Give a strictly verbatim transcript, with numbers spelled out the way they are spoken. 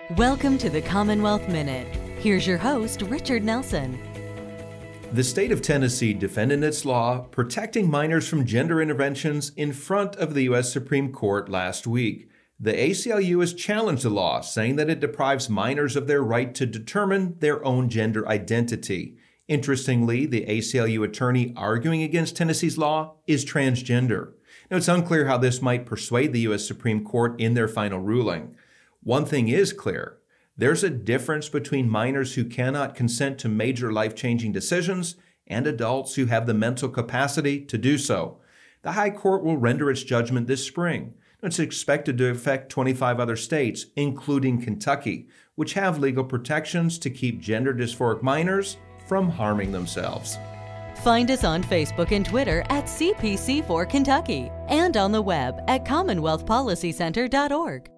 Welcome to the Commonwealth Minute. Here's your host, Richard Nelson. The state of Tennessee defended its law protecting minors from gender interventions in front of the U S Supreme Court last week. The A C L U has challenged the law, saying that it deprives minors of their right to determine their own gender identity. Interestingly, the A C L U attorney arguing against Tennessee's law is transgender. Now, it's unclear how this might persuade the U S Supreme Court in their final ruling. One thing is clear. There's a difference between minors who cannot consent to major life-changing decisions and adults who have the mental capacity to do so. The High Court will render its judgment this spring. It's expected to affect twenty-five other states, including Kentucky, which have legal protections to keep gender dysphoric minors from harming themselves. Find us on Facebook and Twitter at C P C four Kentucky and on the web at commonwealth policy center dot org.